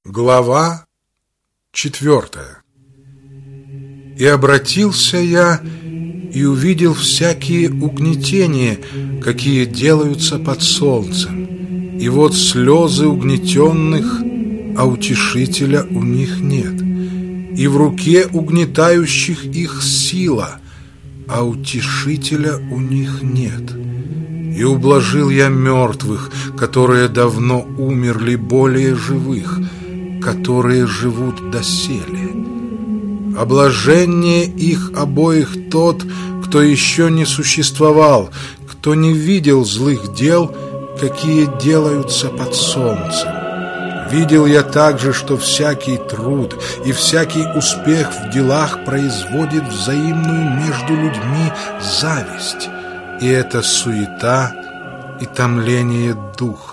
Глава 4. «И обратился я, и увидел всякие угнетения, какие делаются под солнцем. И вот слезы угнетенных, а утешителя у них нет. И в руке угнетающих их сила, а утешителя у них нет. И ублажил я мертвых, которые давно умерли, более живых, которые живут доселе. А блажение их обоих тот, кто еще не существовал, кто не видел злых дел, какие делаются под солнцем. Видел я также, что всякий труд и всякий успех в делах производит взаимную между людьми зависть, и это суета и томление духа.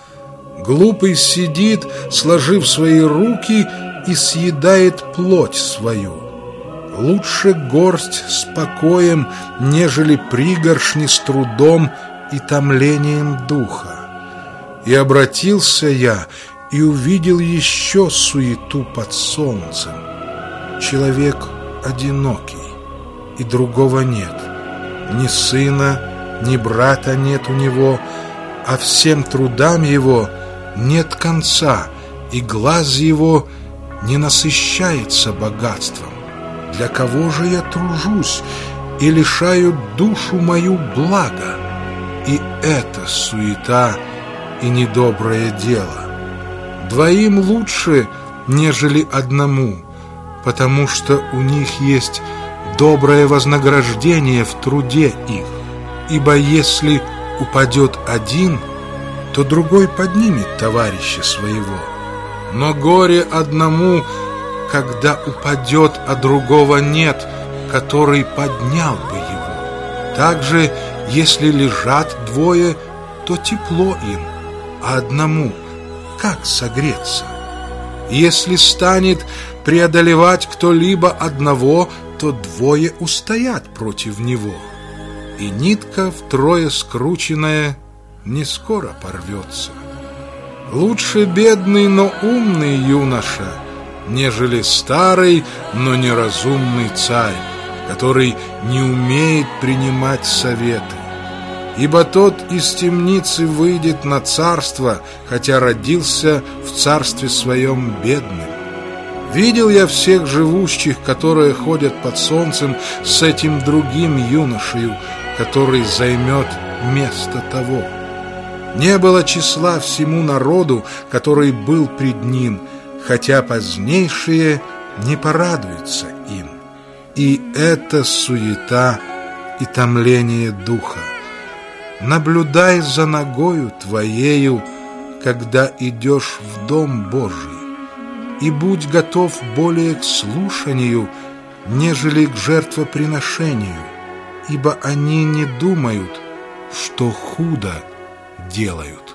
Глупый сидит, сложив свои руки, и съедает плоть свою. Лучше горсть с покоем, нежели пригоршни с трудом и томлением духа. И обратился я, и увидел еще суету под солнцем. Человек одинокий, и другого нет. Ни сына, ни брата нет у него, а всем трудам его нет конца, и глаз его не насыщается богатством. Для кого же я тружусь и лишаю душу мою блага? И это суета и недоброе дело. Двоим лучше, нежели одному, потому что у них есть доброе вознаграждение в труде их. Ибо если упадет один, то другой поднимет товарища своего. Но горе одному, когда упадет, а другого нет, который поднял бы его. Также, если лежат двое, то тепло им, а одному как согреться? Если станет преодолевать кто-либо одного, то двое устоят против него. И нитка втрое скрученная не скоро порвется. Лучше бедный, но умный юноша, нежели старый, но неразумный царь, который не умеет принимать советы. Ибо тот из темницы выйдет на царство, хотя родился в царстве своем бедным. Видел я всех живущих, которые ходят под солнцем, с этим другим юношею, который займет место того. Не было числа всему народу, который был пред ним, хотя позднейшие не порадуются им. И это суета и томление духа. Наблюдай за ногою твоею, когда идешь в дом Божий, и будь готов более к слушанию, нежели к жертвоприношению, ибо они не думают, что худо делают.